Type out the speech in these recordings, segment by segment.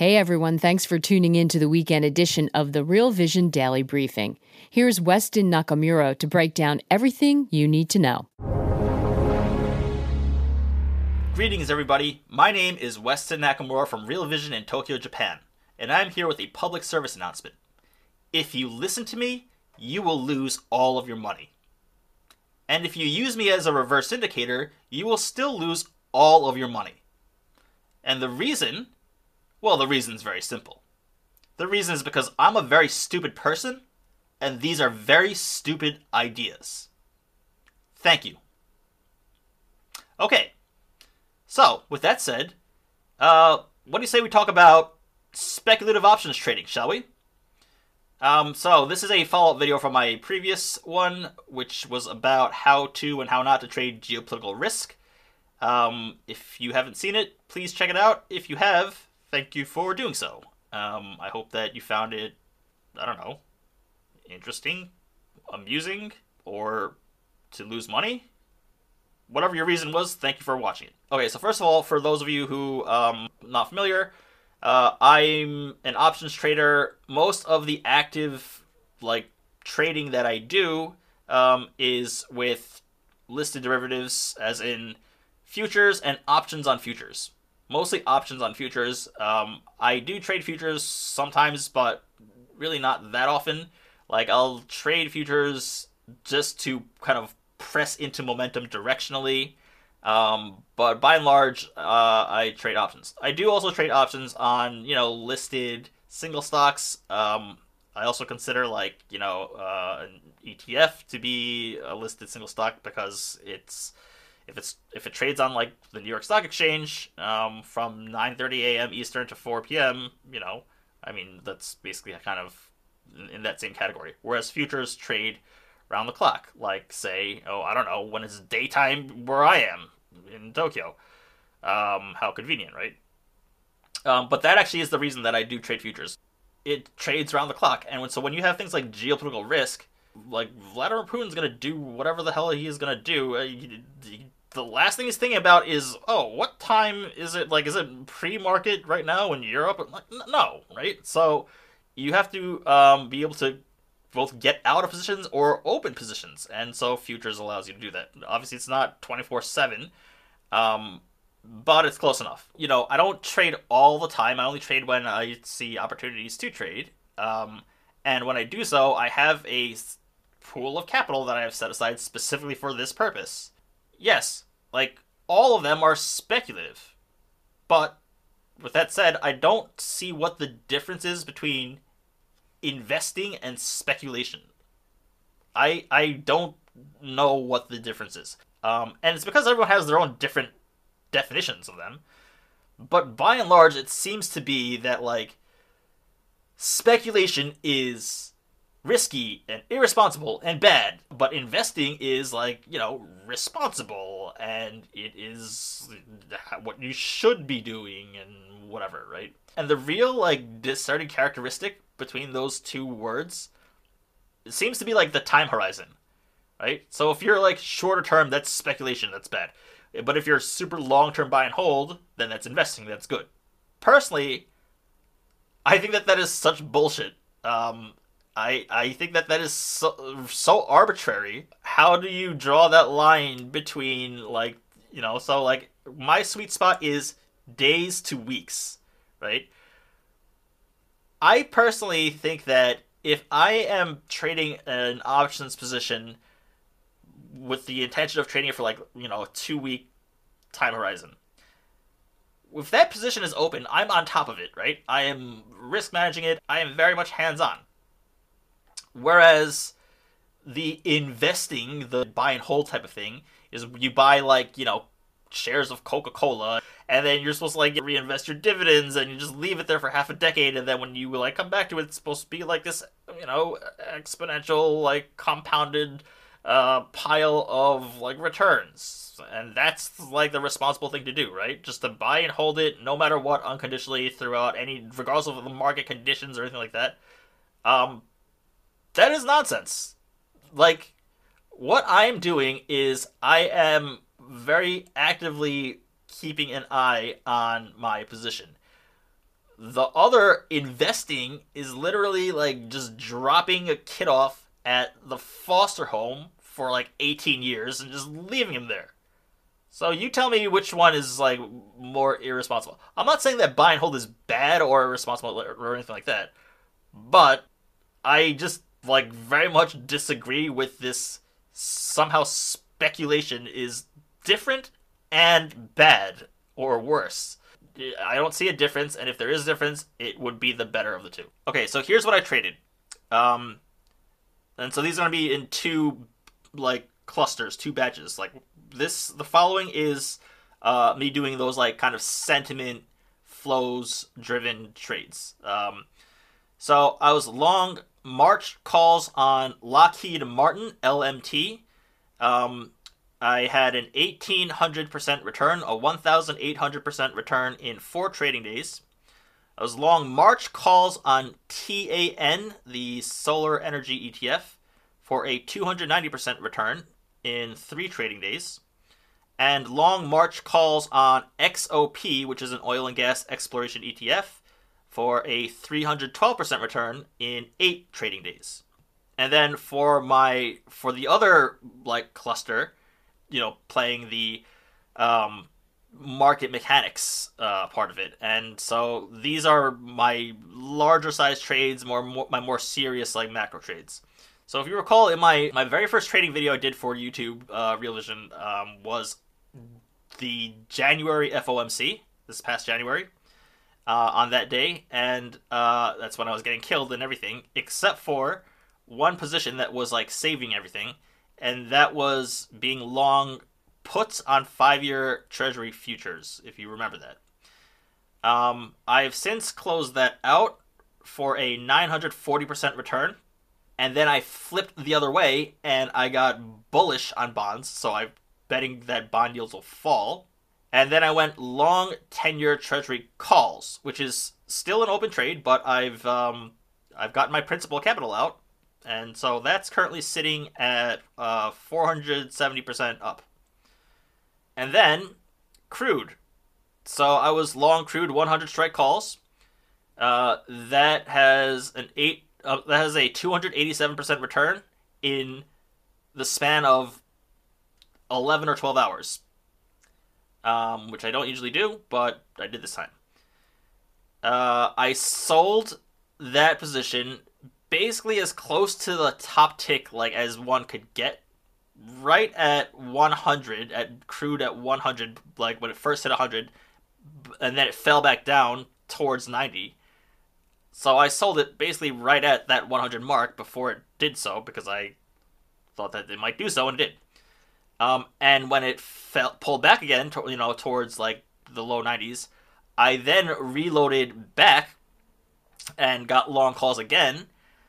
Hey everyone, thanks for tuning in to the weekend edition of the Real Vision Daily Briefing. Here's Weston Nakamura to break down everything you need to know. Greetings everybody, my name is Weston Nakamura from Real Vision in Tokyo, Japan, and I'm here with a public service announcement. If you listen to me, you will lose all of your money. And if you use me as a reverse indicator, you will still lose all of your money. And the reason is very simple. The reason is because I'm a very stupid person, and these are very stupid ideas. Thank you. Okay, so with that said, what do you say we talk about speculative options trading, shall we? So this is a follow-up video from my previous one, which was about how to and how not to trade geopolitical risk. If you haven't seen it, please check it out. If you have, thank you for doing so. I hope that you found it, interesting, amusing, or to lose money. Whatever your reason was, thank you for watching it. Okay, so first of all, for those of you who not familiar, I'm an options trader. Most of the active trading that I do is with listed derivatives, as in futures and options on futures. Mostly options on futures. I do trade futures sometimes, but really not that often. I'll trade futures just to kind of press into momentum directionally. But by and large, I trade options. I do also trade options on, listed single stocks. I also consider an ETF to be a listed single stock because if it trades on the New York Stock Exchange from 9:30 a.m. Eastern to 4 p.m., that's basically kind of in that same category. Whereas futures trade round the clock, when it's daytime where I am in Tokyo. How convenient, right? But that actually is the reason that I do trade futures. It trades round the clock, and so when you have things like geopolitical risk, Vladimir Putin's gonna do whatever the hell he is gonna do. The last thing he's thinking about is, what time is it? Is it pre-market right now in Europe? No, right? So you have to be able to both get out of positions or open positions, and so futures allows you to do that. Obviously, it's not 24/7, but it's close enough. I don't trade all the time. I only trade when I see opportunities to trade, and when I do so, I have a pool of capital that I have set aside specifically for this purpose. Yes, all of them are speculative, but with that said, I don't see what the difference is between investing and speculation. I don't know what the difference is. And it's because everyone has their own different definitions of them. But by and large, it seems to be that, speculation is risky and irresponsible and bad. But investing is, responsible, and it is what you should be doing and whatever, right? And the real, discerning characteristic between those two words, it seems to be the time horizon, right? So if you're shorter term, that's speculation, that's bad. But if you're super long term buy and hold, then that's investing, that's good. Personally, I think that is such bullshit. I think that is so arbitrary. How do you draw that line between my sweet spot is days to weeks, right? I personally think that if I am trading an options position with the intention of trading it for a 2-week time horizon, if that position is open, I'm on top of it, right? I am risk managing it. I am very much hands-on. Whereas the investing, the buy and hold type of thing, is you buy shares of Coca-Cola, and then you're supposed to reinvest your dividends, and you just leave it there for half a decade, and then when you come back to it, it's supposed to be this exponential compounded pile of returns. And that's the responsible thing to do, right? Just to buy and hold it no matter what, unconditionally, throughout regardless of the market conditions or anything like that. That is nonsense. What I'm doing is I am very actively keeping an eye on my position. The other investing is literally like just dropping a kid off at the foster home for like 18 years and just leaving him there. So you tell me which one is like more irresponsible. I'm not saying that buy and hold is bad or irresponsible or anything like that, but I just like very much disagree with this somehow speculation is different and bad or worse. I don't see a difference, and if there is a difference, it would be the better of the two. Okay, so here's what I traded. And so these are going to be in two, like, clusters, two batches. Like, the following is me doing those, like, kind of sentiment flows-driven trades. So I was long March calls on Lockheed Martin, LMT. I had an 1,800% return, a 1,800% return in 4 trading days. I was long March calls on TAN, the solar energy ETF, for a 290% return in 3 trading days. And long March calls on XOP, which is an oil and gas exploration ETF, for a 312% return in 8 trading days. And then for the other like cluster, playing the market mechanics part of it. And so these are my larger size trades, my more serious like macro trades. So if you recall, in my very first trading video I did for YouTube, Real Vision, was the January FOMC, this past January, on that day. And that's when I was getting killed and everything, except for one position that was like saving everything. And that was being long puts on 5-year Treasury futures, if you remember that. I've since closed that out for a 940% return, and then I flipped the other way, and I got bullish on bonds, so I'm betting that bond yields will fall. And then I went long 10-year Treasury calls, which is still an open trade, but I've gotten my principal capital out. And so that's currently sitting at 470% up. And then crude. So I was long crude 100 strike calls. That has a 287% return in the span of 11 or 12 hours. Which I don't usually do, but I did this time. I sold that position basically as close to the top tick like as one could get, right at 100, at crude at 100, like when it first hit 100, and then it fell back down towards 90. So I sold it basically right at that 100 mark before it did so, because I thought that it might do so, and it did. And when it pulled back again, towards like the low 90s, I then reloaded back and got long calls again.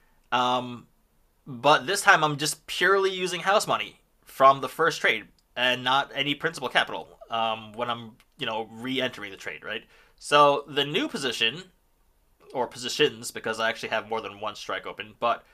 But this time I'm just purely using house money from the first trade and not any principal capital when I'm, re-entering the trade, right? So the new position, or positions, because I actually have more than one strike open, but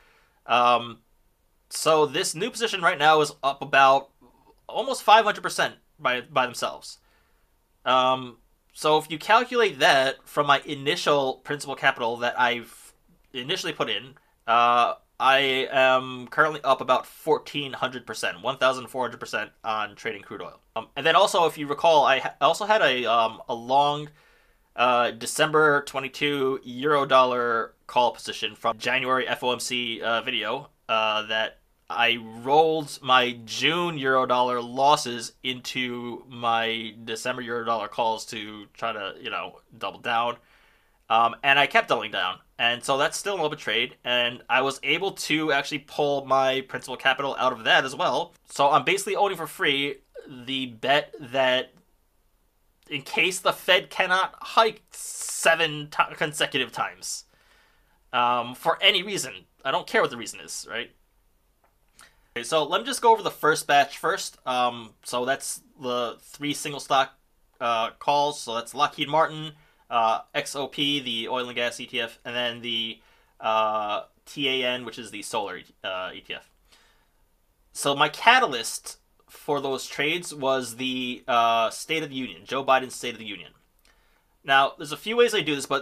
so this new position right now is up about almost 500% by themselves. So if you calculate that from my initial principal capital that I've initially put in, I am currently up about 1,400%, 1,400% on trading crude oil. And then also, if you recall, I also had a long December 22 euro dollar call position from January FOMC video that I rolled my June euro dollar losses into my December euro dollar calls to try to, double down. And I kept doubling down. And so that's still an open trade. And I was able to actually pull my principal capital out of that as well. So I'm basically owning for free the bet that in case the Fed cannot hike 7 consecutive times, for any reason, I don't care what the reason is, right? Okay, so let me just go over the first batch first. So that's the 3 single stock calls. So that's Lockheed Martin, XOP, the oil and gas ETF, and then the TAN, which is the solar ETF. So my catalyst for those trades was the State of the Union, Joe Biden's State of the Union. Now, there's a few ways I do this, but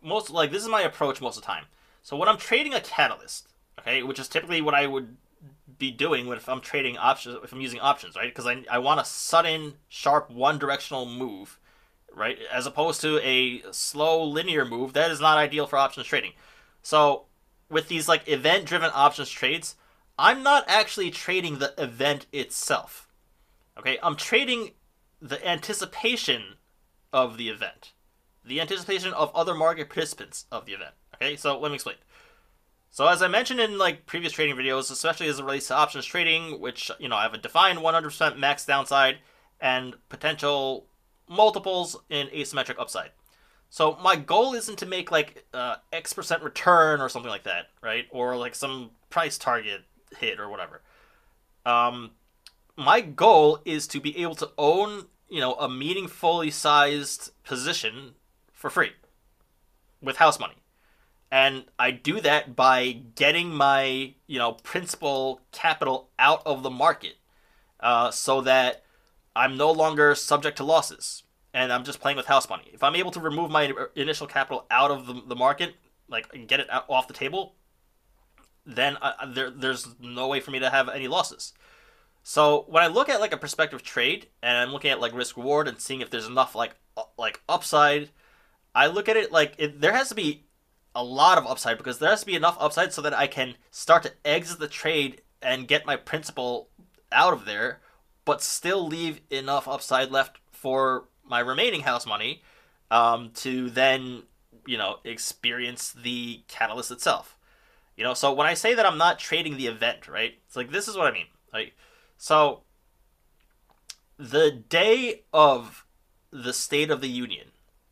this is my approach most of the time. So when I'm trading a catalyst, okay, which is typically what I would be doing if I'm trading options, if I'm using options, right? Because I want a sudden, sharp, one-directional move, right? As opposed to a slow, linear move. That is not ideal for options trading. So with these like event-driven options trades, I'm not actually trading the event itself. Okay, I'm trading the anticipation of the event, the anticipation of other market participants of the event. Okay, so let me explain. So as I mentioned in like previous trading videos, especially as it relates to options trading, which, you know, I have a defined 100% max downside and potential multiples in asymmetric upside. So my goal isn't to make like X% return or something like that, right? Or like some price target hit or whatever. My goal is to be able to own, you know, a meaningfully sized position for free with house money. And I do that by getting my, you know, principal capital out of the market, so that I'm no longer subject to losses and I'm just playing with house money. If I'm able to remove my initial capital out of the market, like get it off the table, then there's no way for me to have any losses. So when I look at like a prospective trade and I'm looking at like risk reward and seeing if there's enough like upside, I look at it like there has to be a lot of upside, because there has to be enough upside so that I can start to exit the trade and get my principal out of there, but still leave enough upside left for my remaining house money to then, you know, experience the catalyst itself. You know, so when I say that I'm not trading the event, right, it's like, this is what I mean. Like, so the day of the State of the Union,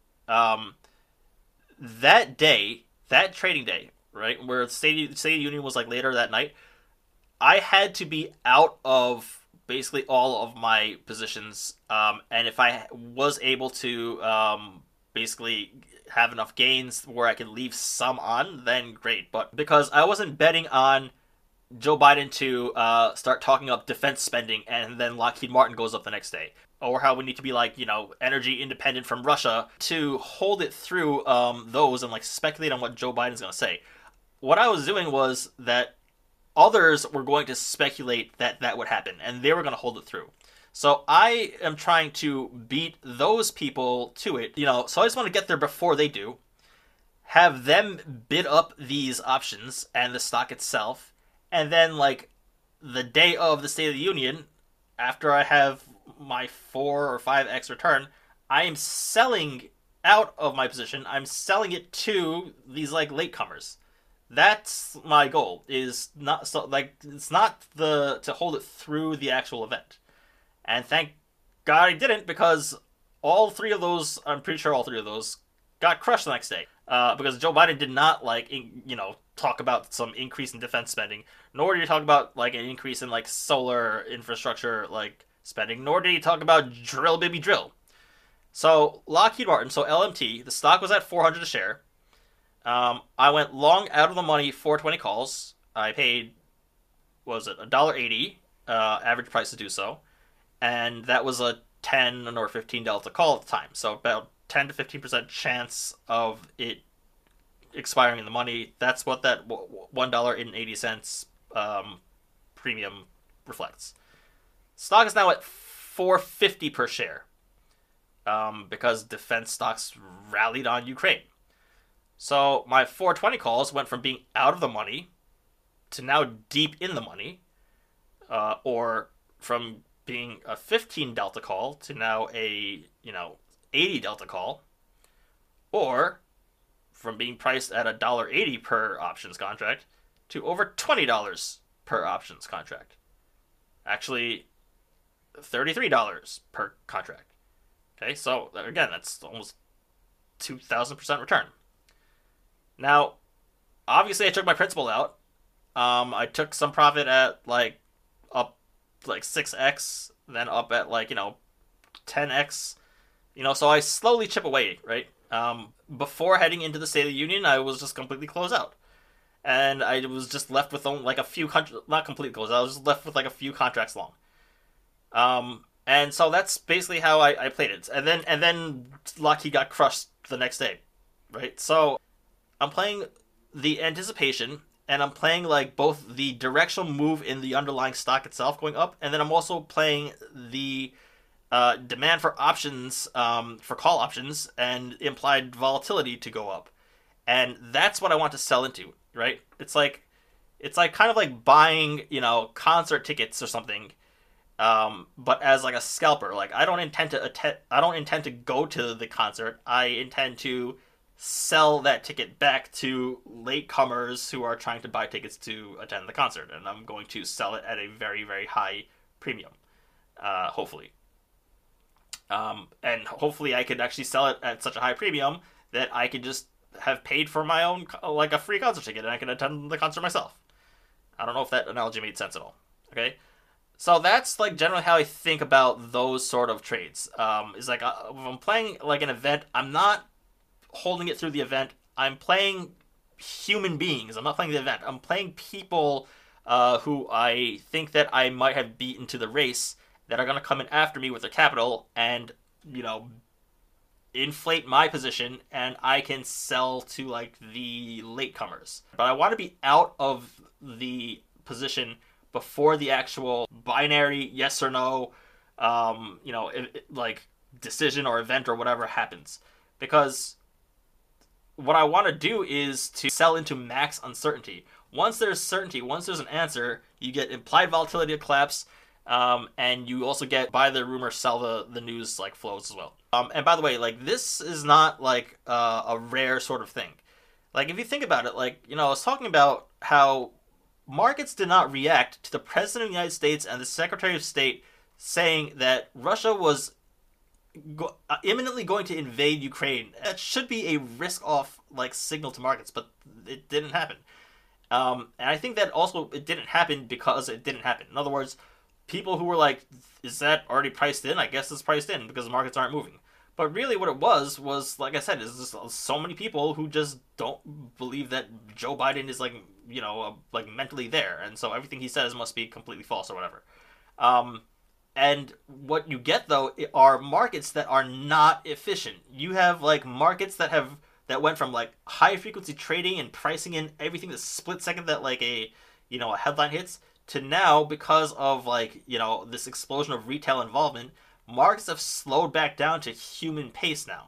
that day, that trading day, right, where the State of the Union was like later that night, I had to be out of basically all of my positions, and if I was able to basically have enough gains where I could leave some on, then great. But because I wasn't betting on Joe Biden to start talking up defense spending and then Lockheed Martin goes up the next day, or how we need to be like, you know, energy independent from Russia, to hold it through those and like speculate on what Joe Biden's going to say. What I was doing was that others were going to speculate that that would happen and they were going to hold it through. So I am trying to beat those people to it, you know, so I just want to get there before they do, have them bid up these options and the stock itself, and then like the day of the State of the Union, after I have my 4 or 5x return, I am selling out of my position. I'm selling it to these like latecomers. That's my goal. Is not so like it's not to hold it through the actual event. And thank God I didn't, because all three of those, I'm pretty sure all three of those got crushed the next day. Because Joe Biden did not talk about some increase in defense spending, nor did he talk about like an increase in like solar infrastructure like spending, nor did he talk about drill baby drill. So Lockheed Martin, so LMT, the stock was at 400 a share. I went long out of the money 420 calls. I paid, what was it, $1.80 average price to do so, and that was a 10 or 15 delta call at the time. So about 10 to 15% chance of it expiring in the money. That's what that $1.80 premium reflects. Stock is now at $4.50 per share because defense stocks rallied on Ukraine. So my 420 calls went from being out of the money to now deep in the money, or from being a 15 delta call to now a 80 delta call, or from being priced at $1.80 per options contract to over $20 per options contract. Actually, $33 per contract. Okay, so again, that's almost 2,000% return. Now, obviously, I took my principal out. I took some profit at up 6x, then up at 10x. So I slowly chip away, right? Before heading into the State of the Union, I was just completely closed out. And I was just left with only a few, not completely closed out, I was just left with a few contracts long. And so that's basically how I played it. And then Lockheed got crushed the next day, right? So I'm playing the anticipation, and I'm playing like both the directional move in the underlying stock itself going up, and then I'm also playing the demand for options, for call options, and implied volatility to go up, and that's what I want to sell into. Right? It's like kind of like buying, concert tickets or something, but as like a scalper. Like I don't intend to go to the concert. I intend to sell that ticket back to latecomers who are trying to buy tickets to attend the concert, and I'm going to sell it at a very, very high premium. Hopefully, and hopefully I could actually sell it at such a high premium that I could just have paid for my own, like, a free concert ticket, and I can attend the concert myself. I don't know if that analogy made sense at all. Okay, so that's like generally how I think about those sort of trades. Is like, if I'm playing like an event, I'm not holding it through the event. I'm playing human beings. I'm not playing the event. I'm playing people who I think that I might have beaten to the race, that are going to come in after me with their capital and, inflate my position, and I can sell to like the latecomers. But I want to be out of the position before the actual binary yes or no, like decision or event or whatever happens, because what I want to do is to sell into max uncertainty. Once there's certainty, once there's an answer, you get implied volatility to collapse, and you also get buy the rumor, sell the news like flows as well. And by the way, like, this is not like a rare sort of thing. Like, if you think about it, like, I was talking about how markets did not react to the President of the United States and the Secretary of State saying that Russia was imminently going to invade Ukraine. That should be a risk-off like signal to markets, but it didn't happen. And I think that also it didn't happen because it didn't happen. In other words, people who were like, is that already priced in? I guess it's priced in because the markets aren't moving. But really what it was, like I said, is just so many people who just don't believe that Joe Biden is like, like mentally there. And so everything he says must be completely false or whatever. And what you get, though, are markets that are not efficient. You have like markets that went from like high frequency trading and pricing in everything the split second that like a headline hits, to now, because of like this explosion of retail involvement, markets have slowed back down to human pace now.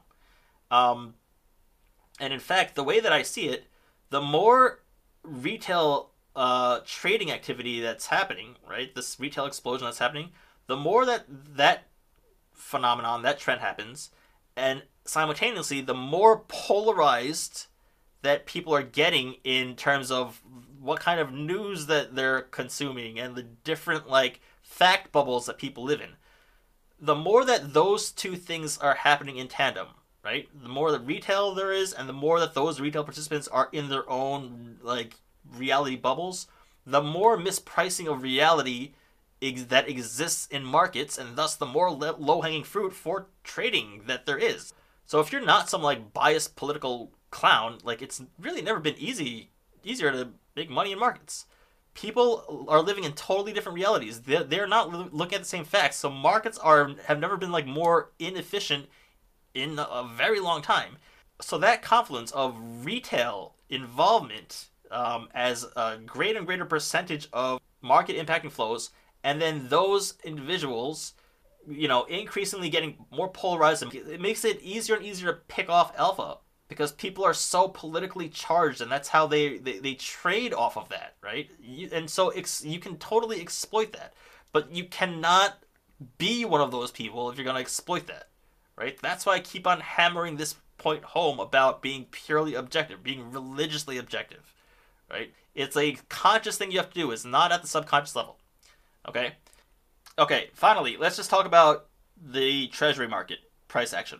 And in fact, the way that I see it, the more retail trading activity that's happening, right, this retail explosion that's happening, the more that phenomenon, that trend happens, and simultaneously, the more polarized that people are getting in terms of what kind of news that they're consuming and the different like fact bubbles that people live in. The more that those two things are happening in tandem, right? The more that retail there is, and the more that those retail participants are in their own like reality bubbles, the more mispricing of reality that exists in markets, and thus the more low-hanging fruit for trading that there is. So if you're not some like biased political clown, like, it's really never been easier to make money in markets. People are living in totally different realities. They're not looking at the same facts. So markets have never been like more inefficient in a very long time. So that confluence of retail involvement as a greater and greater percentage of market impacting flows, and then those individuals, increasingly getting more polarized, it makes it easier and easier to pick off alpha, because people are so politically charged, and that's how they trade off of that, right? And so you can totally exploit that, but you cannot be one of those people if you're going to exploit that, right? That's why I keep on hammering this point home about being purely objective, being religiously objective, right? It's a conscious thing you have to do. It's not at the subconscious level, okay? Okay, finally, let's just talk about the treasury market price action,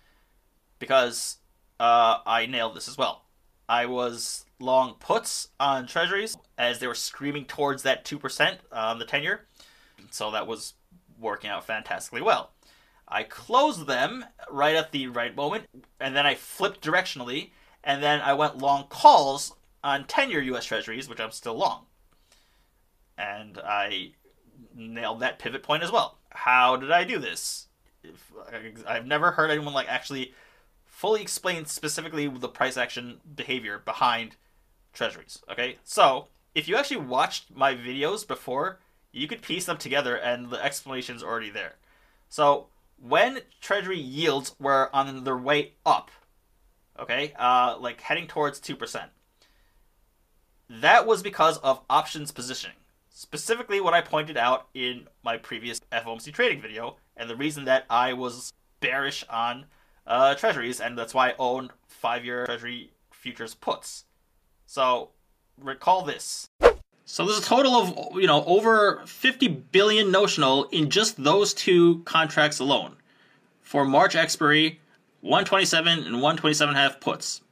because I nailed this as well. I was long puts on treasuries as they were screaming towards that 2% on the 10-year, so that was working out fantastically well. I closed them right at the right moment, and then I flipped directionally, and then I went long calls on 10-year US treasuries, which I'm still long. And I nailed that pivot point as well. How did I do this? I've never heard anyone like actually fully explain specifically the price action behavior behind treasuries. Okay, so if you actually watched my videos before, you could piece them together, and the explanation's already there. So when treasury yields were on their way up, okay, like heading towards 2%, that was because of options positioning. Specifically what I pointed out in my previous FOMC trading video, and the reason that I was bearish on treasuries, and that's why I own 5-year treasury futures puts. So recall this. So there's a total of, over 50 billion notional in just those two contracts alone for March expiry, 127 and 127.5 puts.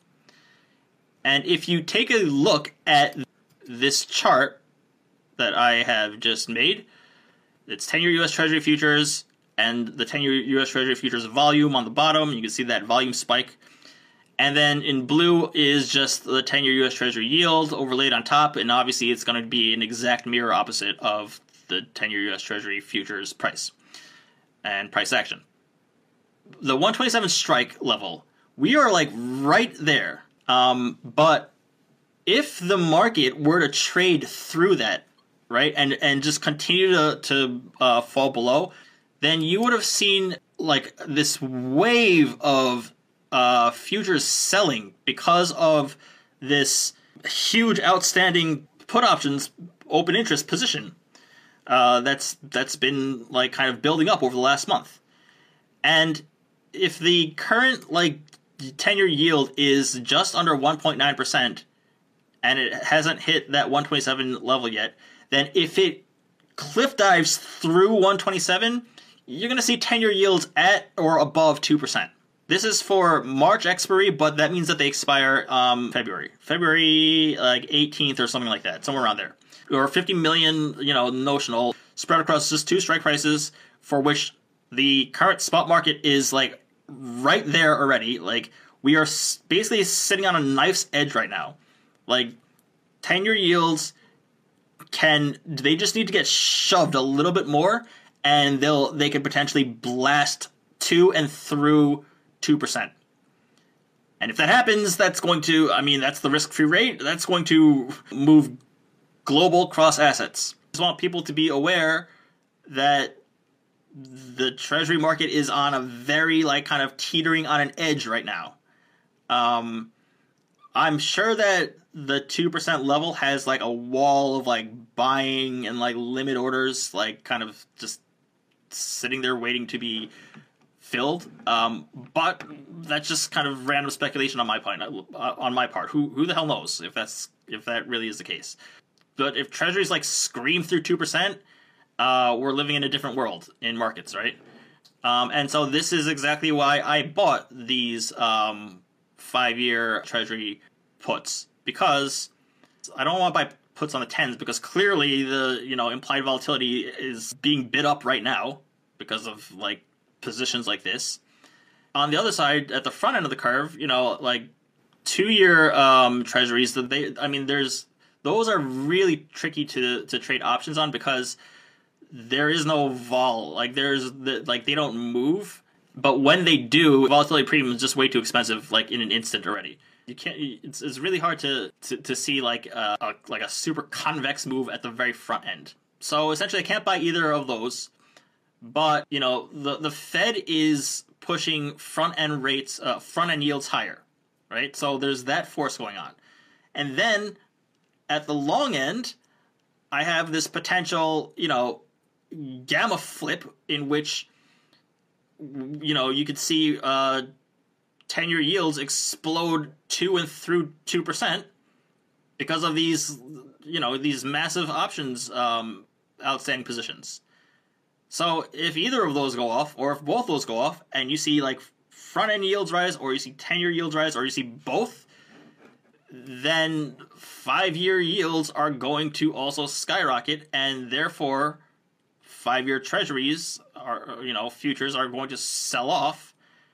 And if you take a look at this chart that I have just made, it's 10-year U.S. Treasury futures and the 10-year U.S. Treasury futures volume on the bottom. You can see that volume spike. And then in blue is just the 10-year U.S. Treasury yield overlaid on top, and obviously it's going to be an exact mirror opposite of the 10-year U.S. Treasury futures price and price action. The 127 strike level, we are like right there. But if the market were to trade through that, right, and just continue to fall below, then you would have seen like this wave of futures selling because of this huge outstanding put options open interest position that's been like kind of building up over the last month. And if the current like 10-year yield is just under 1.9% and it hasn't hit that 127 level yet, then if it cliff dives through 127, you're going to see 10-year yields at or above 2%. This is for March expiry, but that means that they expire February like 18th or something like that, somewhere around there. Or 50 million, notional spread across just two strike prices, for which the current spot market is like right there already. Like we are basically sitting on a knife's edge right now. Like 10-year yields they just need to get shoved a little bit more, and they could potentially blast to and through 2%. And if that happens, that's going to, that's the risk-free rate. That's going to move global cross assets. I just want people to be aware that the treasury market is on a very, kind of teetering on an edge right now. I'm sure that the 2% level has, a wall of, buying and, limit orders, kind of just sitting there waiting to be filled, but that's just kind of random speculation on my part. Who the hell knows if that really is the case? But if treasuries scream through 2%, we're living in a different world in markets, right? And so this is exactly why I bought these 5-year treasury puts, because I don't want to buy puts on the 10s, because clearly the implied volatility is being bid up right now because of positions like this. On the other side, at the front end of the curve, 2-year treasuries, those are really tricky to trade options on, because there is no vol. They don't move, but when they do, volatility premium is just way too expensive, in an instant already. You can't. It's really hard to see a super convex move at the very front end. So essentially, I can't buy either of those. But, the Fed is pushing front-end rates, front-end yields higher, right? So there's that force going on. And then, at the long end, I have this potential, gamma flip in which, you could see 10-year yields explode to and through 2% because of these, these massive options outstanding positions. So if either of those go off, or if both those go off, and you see front-end yields rise, or you see 10-year yields rise, or you see both, then 5-year yields are going to also skyrocket, and therefore 5-year treasuries futures are going to sell off,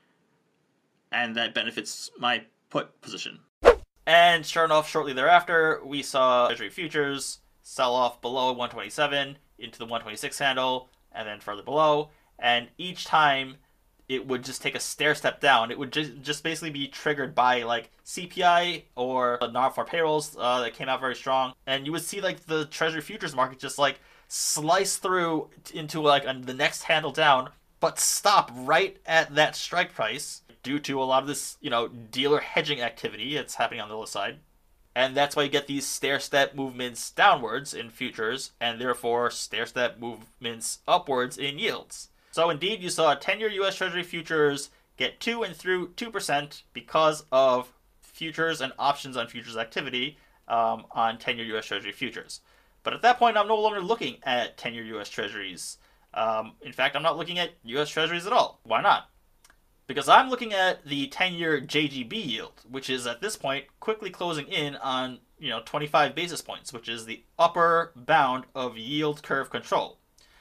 and that benefits my put position. And sure enough, shortly thereafter, we saw treasury futures sell off below 127 into the 126 handle, and then further below, and each time it would just take a stair step down. It would just basically be triggered by like CPI or non-farm payrolls that came out very strong, and you would see like the Treasury futures market just like slice through into like the next handle down, but stop right at that strike price due to a lot of this, dealer hedging activity that's happening on the other side. And that's why you get these stair-step movements downwards in futures, and therefore stair-step movements upwards in yields. So indeed, you saw 10-year U.S. Treasury futures get to and through 2% because of futures and options on futures activity on 10-year U.S. Treasury futures. But at that point, I'm no longer looking at 10-year U.S. Treasuries. In fact, I'm not looking at U.S. Treasuries at all. Why not? Because I'm looking at the 10-year JGB yield, which is at this point quickly closing in on 25 basis points, which is the upper bound of yield curve control.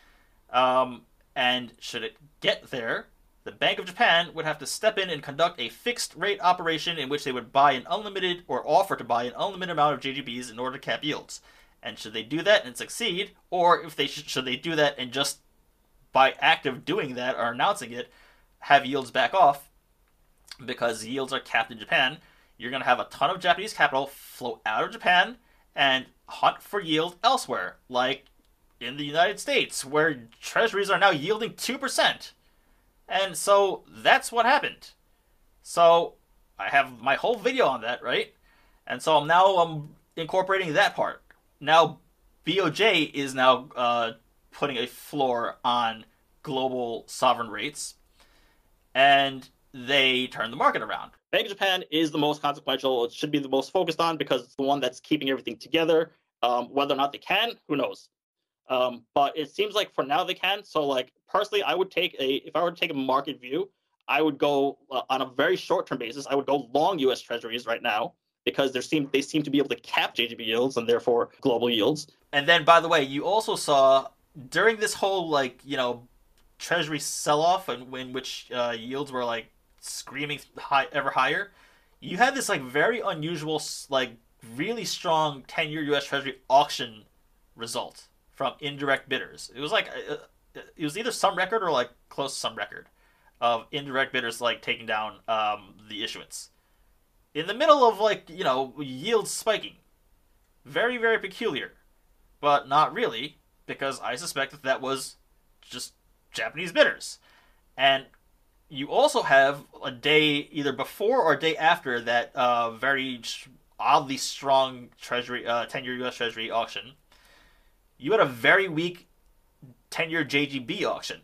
And should it get there, the Bank of Japan would have to step in and conduct a fixed rate operation in which they would buy an unlimited or offer to buy an unlimited amount of JGBs in order to cap yields. And should they do that and succeed, or if they should they do that and just by act of doing that or announcing it, have yields back off because yields are capped in Japan, you're going to have a ton of Japanese capital flow out of Japan and hunt for yield elsewhere, like in the United States, where treasuries are now yielding 2%. And so that's what happened. So I have my whole video on that, right? And so I'm incorporating that part. Now BOJ is now putting a floor on global sovereign rates, and they turn the market around. Bank of Japan is the most consequential. It should be the most focused on because it's the one that's keeping everything together. Whether or not they can, who knows? But it seems like for now they can. So, like, personally, if I were to take a market view, I would go on a very short-term basis. I would go long U.S. Treasuries right now because they seem to be able to cap JGB yields and therefore global yields. And then, by the way, you also saw during this whole Treasury sell-off, and in which yields were like screaming ever higher, you had this very unusual, really strong 10-year U.S. Treasury auction result from indirect bidders. It was it was either some record or close to some record of indirect bidders taking down the issuance in the middle of yields spiking. Very, very peculiar, but not really, because I suspect that was just Japanese bidders. And you also have a day either before or a day after that very oddly strong Treasury 10-year U.S. Treasury auction. You had a very weak 10-year JGB auction.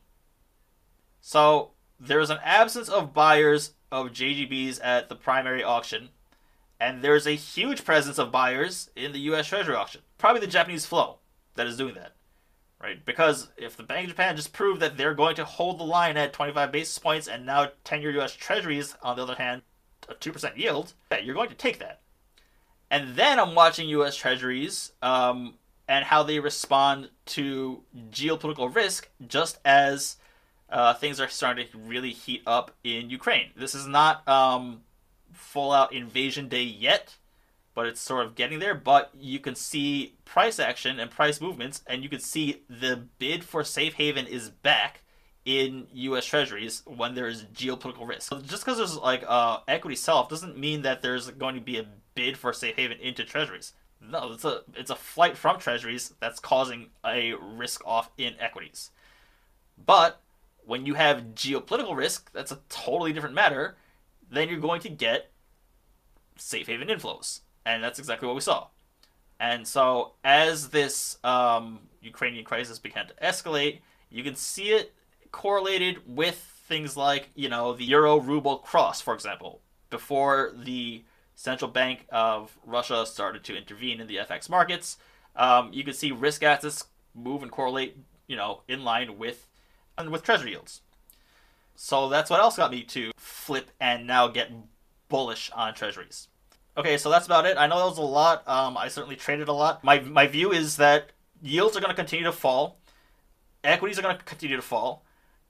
So there's an absence of buyers of JGBs at the primary auction, and there's a huge presence of buyers in the U.S. Treasury auction. Probably the Japanese flow that is doing that. Right? Because if the Bank of Japan just proved that they're going to hold the line at 25 basis points and now 10-year U.S. Treasuries, on the other hand, a 2% yield, you're going to take that. And then I'm watching U.S. Treasuries and how they respond to geopolitical risk just as things are starting to really heat up in Ukraine. This is not full-out invasion day yet, but it's sort of getting there. But you can see price action and price movements, and you can see the bid for safe haven is back in U.S. Treasuries when there is geopolitical risk. So just because there's equity sell-off doesn't mean that there's going to be a bid for safe haven into Treasuries. No, it's a flight from Treasuries that's causing a risk off in equities. But when you have geopolitical risk, that's a totally different matter. Then you're going to get safe haven inflows. And that's exactly what we saw. And so as this Ukrainian crisis began to escalate, you can see it correlated with things like, the euro-ruble cross, for example. Before the central bank of Russia started to intervene in the FX markets, you could see risk assets move and correlate, in line with treasury yields. So that's what else got me to flip and now get bullish on treasuries. Okay, so that's about it. I know that was a lot. I certainly traded a lot. My view is that yields are going to continue to fall. Equities are going to continue to fall.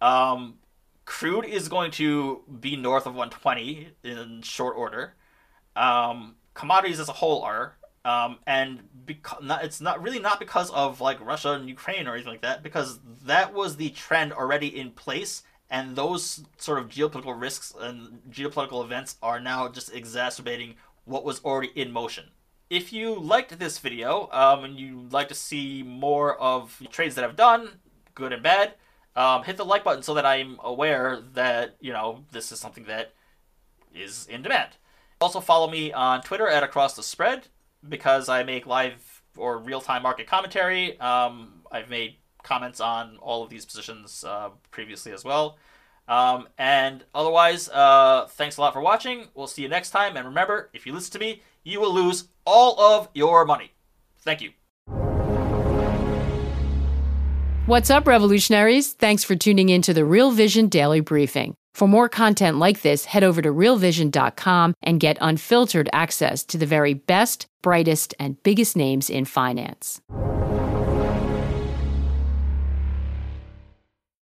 Crude is going to be north of 120 in short order. Commodities as a whole are. And it's not because of Russia and Ukraine or anything like that, because that was the trend already in place And those sort of geopolitical risks and geopolitical events are now just exacerbating what was already in motion. If you liked this video and you'd like to see more of trades that I've done, good and bad, hit the like button so that I'm aware that, this is something that is in demand. Also follow me on Twitter at Across the Spread because I make live or real-time market commentary. I've made comments on all of these positions previously as well. And otherwise, thanks a lot for watching. We'll see you next time. And remember, if you listen to me, you will lose all of your money. Thank you. What's up, revolutionaries? Thanks for tuning in to the Real Vision Daily Briefing. For more content like this, head over to realvision.com and get unfiltered access to the very best, brightest, and biggest names in finance.